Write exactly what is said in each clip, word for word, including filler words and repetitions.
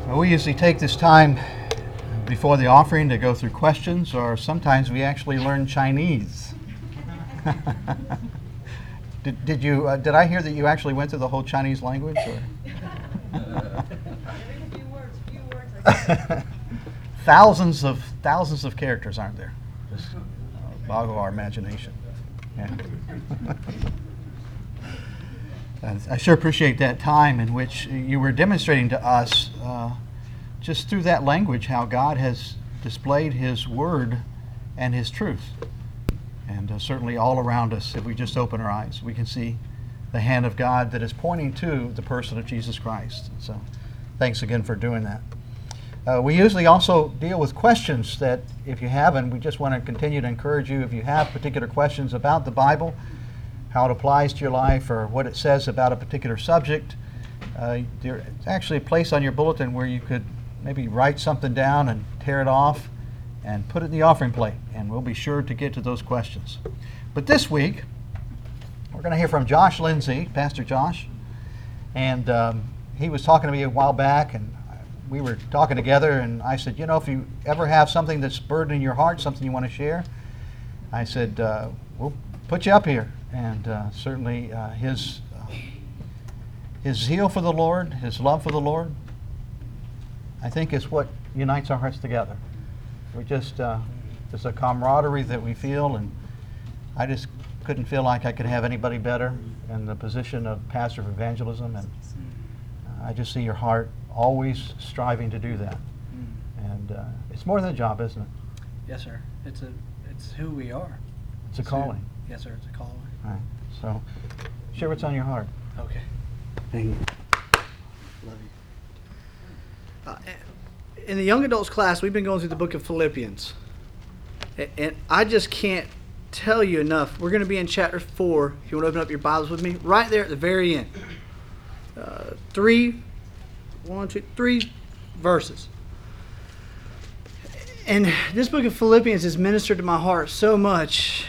Well, we usually take this time before the offering to go through questions, or sometimes we actually learn Chinese. did, did you? Uh, did I hear that you actually went through the whole Chinese language? Or? few words, few words. thousands of thousands of characters, aren't there? Just uh, boggle our imagination. Yeah. I sure appreciate that time in which you were demonstrating to us, uh, just through that language, how God has displayed His Word and His truth. And uh, certainly all around us, if we just open our eyes, we can see the hand of God that is pointing to the person of Jesus Christ. So thanks again for doing that. Uh, we usually also deal with questions that, if you haven't, we just want to continue to encourage you, if you have particular questions about the Bible, how it applies to your life, or what it says about a particular subject. Uh, there's actually a place on your bulletin where you could maybe write something down and tear it off and put it in the offering plate, and we'll be sure to get to those questions. But this week, we're going to hear from Josh Lindsay, Pastor Josh, and um, he was talking to me a while back, and we were talking together, and I said, you know, if you ever have something that's burdening your heart, something you want to share, I said, uh, we'll put you up here. And uh, certainly uh, his uh, his zeal for the Lord, his love for the Lord, I think is what unites our hearts together. We just, uh, there's a camaraderie that we feel, and I just couldn't feel like I could have anybody better in the position of pastor of evangelism, and uh, I just see your heart always striving to do that. And uh, it's more than a job, isn't it? Yes, sir. It's a, it's who we are. It's a calling. Who, yes, sir. It's a calling. All right. So, share what's on your heart. Okay. Thank you. Love you. Uh, in the young adults class, we've been going through the book of Philippians. And I just can't tell you enough. We're going to be in chapter four, if you want to open up your Bibles with me, right there at the very end. Uh, three, one, two, three verses. And this book of Philippians has ministered to my heart so much.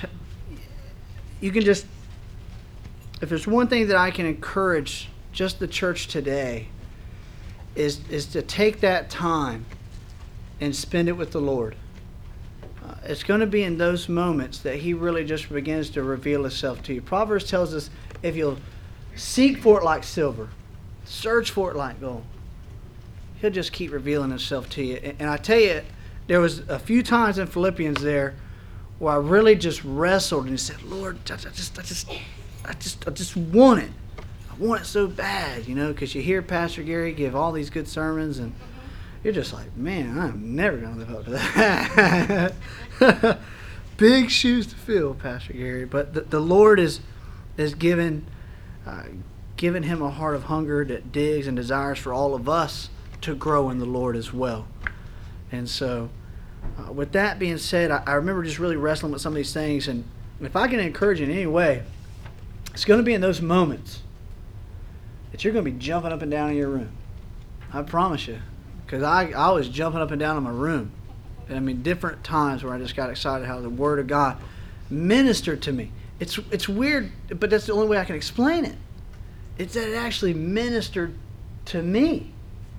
You can just, if there's one thing that I can encourage just the church today, is is to take that time and spend it with the Lord. Uh, it's going to be in those moments that He really just begins to reveal Himself to you. Proverbs tells us, if you'll seek for it like silver, search for it like gold, He'll just keep revealing Himself to you. And, and I tell you, there was a few times in Philippians there where I really just wrestled and said, Lord, I just, I just, I just, I just want it. I want it so bad, you know, because you hear Pastor Gary give all these good sermons, and you're just like, man, I'm never going to live up to that. Big shoes to fill, Pastor Gary. But the, the Lord is is given, uh, given him a heart of hunger that digs and desires for all of us to grow in the Lord as well. And so, uh, with that being said, I, I remember just really wrestling with some of these things. And if I can encourage you in any way, it's going to be in those moments that you're going to be jumping up and down in your room. I promise you. Because I, I was jumping up and down in my room. I mean, different times where I just got excited how the Word of God ministered to me. It's it's weird, but that's the only way I can explain it. It's that it actually ministered to me.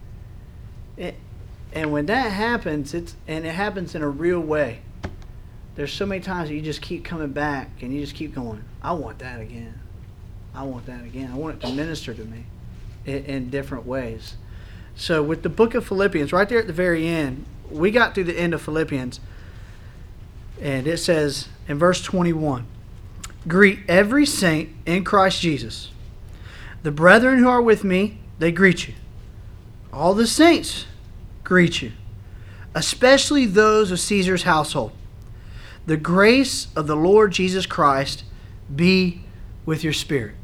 It, and when that happens, it's and it happens in a real way. There's so many times that you just keep coming back and you just keep going, I want that again. I want that again. I want it to minister to me in, in different ways. So with the book of Philippians, right there at the very end, we got through the end of Philippians, and it says in verse twenty-one, greet every saint in Christ Jesus. The brethren who are with me, they greet you. All the saints greet you, especially those of Caesar's household. The grace of the Lord Jesus Christ be with your spirit.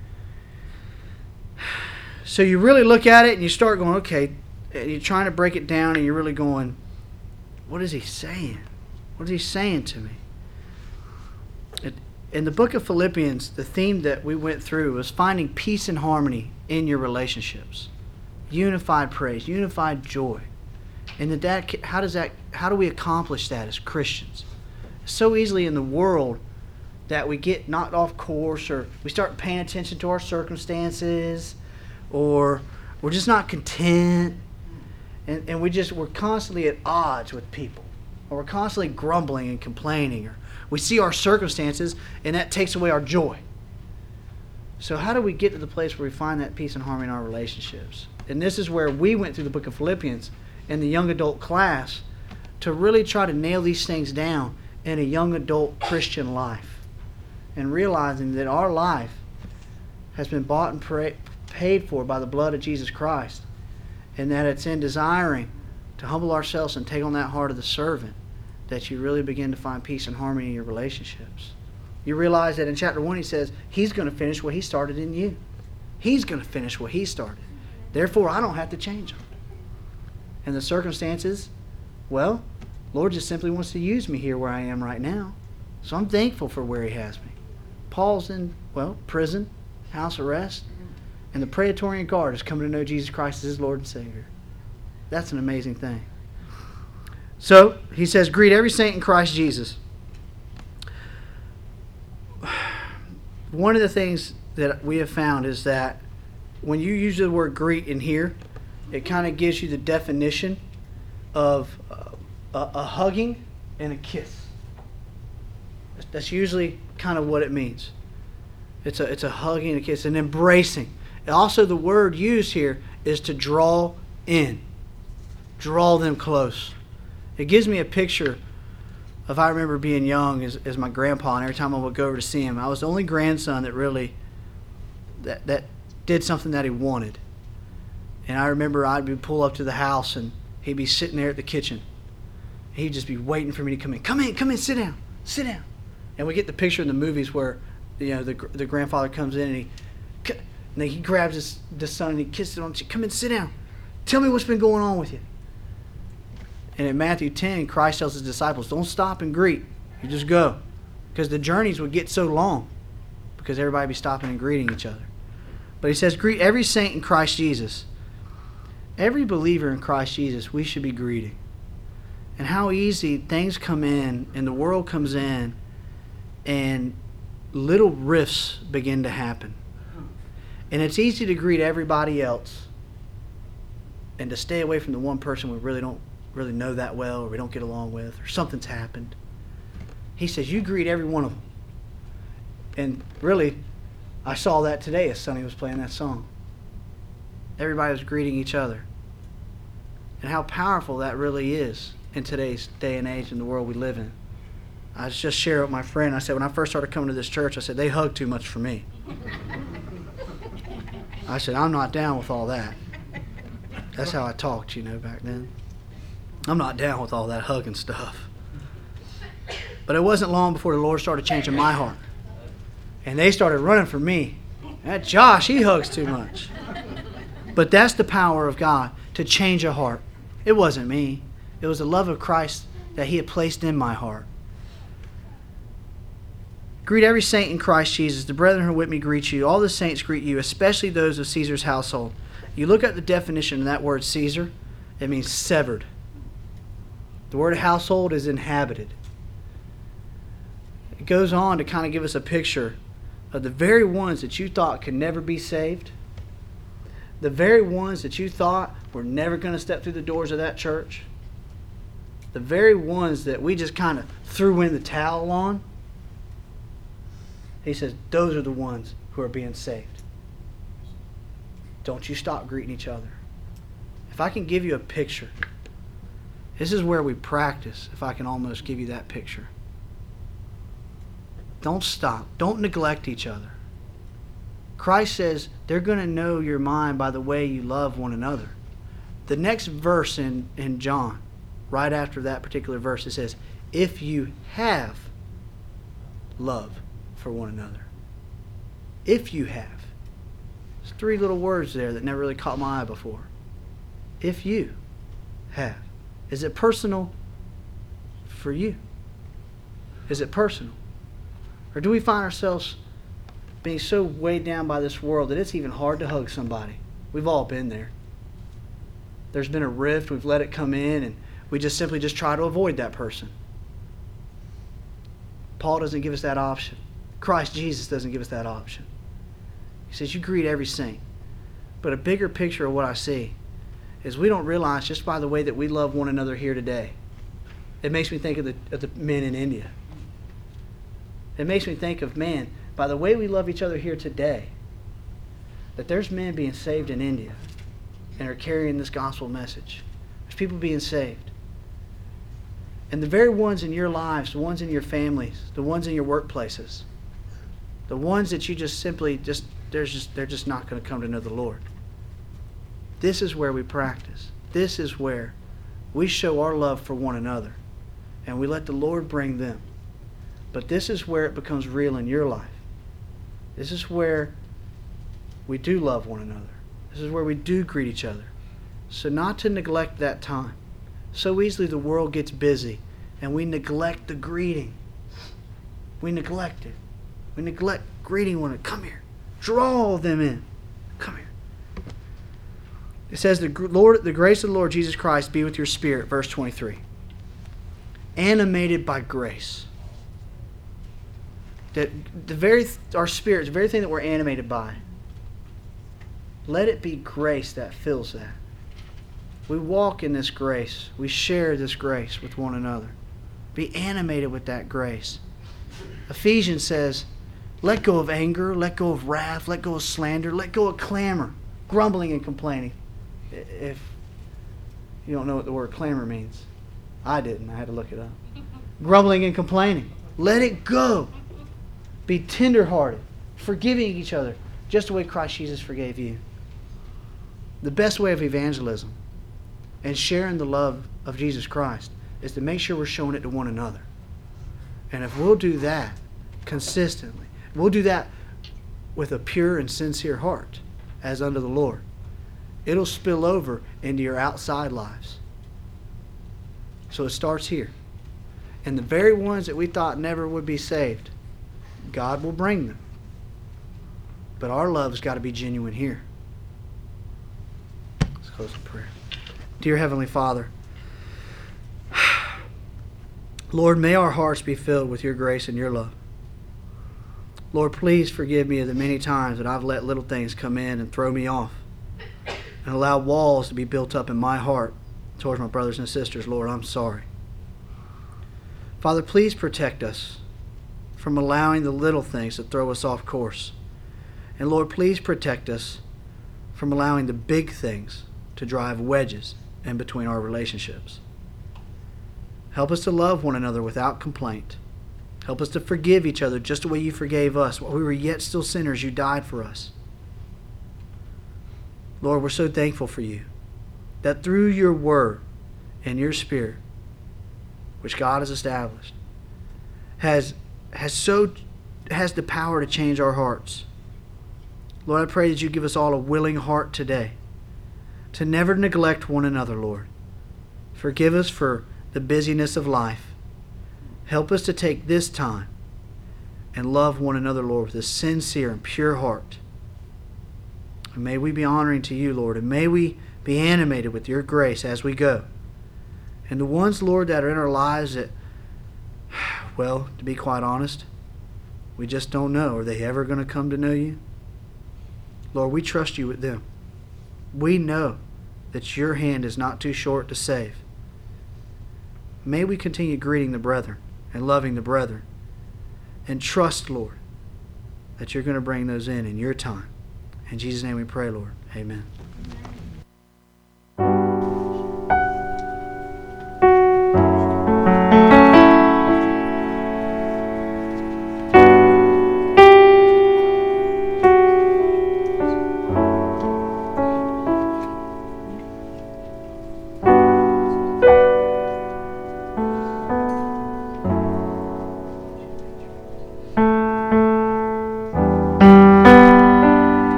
So you really look at it and you start going, okay, and you're trying to break it down and you're really going, what is he saying? What is he saying to me? It, in the book of Philippians, the theme that we went through was finding peace and harmony in your relationships. Unified praise, unified joy. And that, how does that, how do we accomplish that as Christians? So easily in the world that we get knocked off course, or we start paying attention to our circumstances, or we're just not content. And, and we just, we're constantly at odds with people. Or we're constantly grumbling and complaining. Or we see our circumstances and that takes away our joy. So how do we get to the place where we find that peace and harmony in our relationships? And this is where we went through the book of Philippians in the young adult class to really try to nail these things down in a young adult Christian life. And realizing that our life has been bought and pra- paid for by the blood of Jesus Christ. And that it's in desiring to humble ourselves and take on that heart of the servant that you really begin to find peace and harmony in your relationships. You realize that in chapter one he says, He's going to finish what He started in you. He's going to finish what He started. Therefore, I don't have to change them. And the circumstances, well, Lord just simply wants to use me here where I am right now. So I'm thankful for where He has me. Paul's in, well, prison, house arrest, and the Praetorian Guard is coming to know Jesus Christ as his Lord and Savior. That's an amazing thing. So, he says, greet every saint in Christ Jesus. One of the things that we have found is that when you use the word greet in here, it kind of gives you the definition of uh, a, a hugging and a kiss. That's usually kind of what it means. It's a, it's a hugging and a kiss, an embracing. And also the word used here is to draw in. Draw them close. It gives me a picture of, I remember being young as, as my grandpa, and every time I would go over to see him, I was the only grandson that really that that did something that he wanted. And I remember I'd be pull up to the house and he'd be sitting there at the kitchen. He'd just be waiting for me to come in. Come in, come in, sit down, sit down. And we get the picture in the movies where, you know, the the grandfather comes in and he and then he grabs his the son and he kisses him on the cheek. Come in, sit down. Tell me what's been going on with you. And in Matthew ten, Christ tells his disciples, don't stop and greet. You just go. Because the journeys would get so long. Because everybody would be stopping and greeting each other. But he says, greet every saint in Christ Jesus. Every believer in Christ Jesus, we should be greeting. And how easy things come in and the world comes in and little rifts begin to happen. And it's easy to greet everybody else and to stay away from the one person we really don't really know that well, or we don't get along with, or something's happened. He says, you greet every one of them. And really, I saw that today as Sonny was playing that song. Everybody was greeting each other. And how powerful that really is in today's day and age in the world we live in. I was just sharing with my friend, I said, when I first started coming to this church, I said, they hug too much for me. I said, I'm not down with all that. That's how I talked, you know, back then. I'm not down with all that hugging stuff. But it wasn't long before the Lord started changing my heart. And they started running for me. That Josh, he hugs too much. But that's the power of God to change a heart. It wasn't me. It was the love of Christ that He had placed in my heart. Greet every saint in Christ Jesus. The brethren who are with me greet you. All the saints greet you, especially those of Caesar's household. You look at the definition of that word Caesar, it means severed. The word household is inhabited. It goes on to kind of give us a picture of the very ones that you thought could never be saved, the very ones that you thought were never going to step through the doors of that church, the very ones that we just kind of threw in the towel on. He says, those are the ones who are being saved. Don't you stop greeting each other. If I can give you a picture, this is where we practice, if I can almost give you that picture. Don't stop. Don't neglect each other. Christ says they're going to know your mind by the way you love one another. The next verse in, in John, right after that particular verse, it says, if you have love for one another. If you have. There's three little words there that never really caught my eye before. If you have. Is it personal for you? Is it personal? Or do we find ourselves being so weighed down by this world that it's even hard to hug somebody? We've all been there. There's been a rift, we've let it come in, and we just simply just try to avoid that person. Paul doesn't give us that option. Christ Jesus doesn't give us that option. He says, you greet every saint. But a bigger picture of what I see is we don't realize just by the way that we love one another here today. It makes me think of the, of the men in India. It makes me think of, man, by the way we love each other here today, that there's men being saved in India and are carrying this gospel message. There's people being saved. And the very ones in your lives, the ones in your families, the ones in your workplaces, the ones that you just simply just, there's just they're just not going to come to know the Lord. This is where we practice. This is where we show our love for one another. And we let the Lord bring them. But this is where it becomes real in your life. This is where we do love one another. This is where we do greet each other. So not to neglect that time. So easily the world gets busy and we neglect the greeting. We neglect it. We neglect greeting one another. Come here. Draw them in. Come here. It says, the Lord, the grace of the Lord Jesus Christ be with your spirit, verse twenty-three. Animated by grace. That the very our spirits, the very thing that we're animated by, let it be grace that fills that. We walk in this grace. We share this grace with one another. Be animated with that grace. Ephesians says, let go of anger, let go of wrath, let go of slander, let go of clamor, grumbling and complaining. If you don't know what the word clamor means, I didn't. I had to look it up. Grumbling and complaining. Let it go. Be tenderhearted, forgiving each other, just the way Christ Jesus forgave you. The best way of evangelism and sharing the love of Jesus Christ is to make sure we're showing it to one another. And if we'll do that consistently, we'll do that with a pure and sincere heart as unto the Lord, it'll spill over into your outside lives. So it starts here. And the very ones that we thought never would be saved, God will bring them. But our love's got to be genuine here. Let's close in prayer. Dear Heavenly Father, Lord, may our hearts be filled with your grace and your love. Lord, please forgive me of the many times that I've let little things come in and throw me off and allow walls to be built up in my heart towards my brothers and sisters. Lord, I'm sorry. Father, please protect us from allowing the little things to throw us off course. And Lord, please protect us from allowing the big things to drive wedges in between our relationships. Help us to love one another without complaint. Help us to forgive each other just the way you forgave us. While we were yet still sinners, you died for us. Lord, we're so thankful for you, that through your word and your spirit, which God has established, has has so has the power to change our hearts. Lord, I pray that you give us all a willing heart today to never neglect one another, Lord. Forgive us for the busyness of life. Help us to take this time and love one another, Lord, with a sincere and pure heart. And may we be honoring to you, Lord, and may we be animated with your grace as we go. And the ones, Lord, that are in our lives that, well, to be quite honest, we just don't know. Are they ever going to come to know you? Lord, we trust you with them. We know that your hand is not too short to save. May we continue greeting the brethren and loving the brethren. And trust, Lord, that you're going to bring those in in your time. In Jesus' name we pray, Lord. Amen.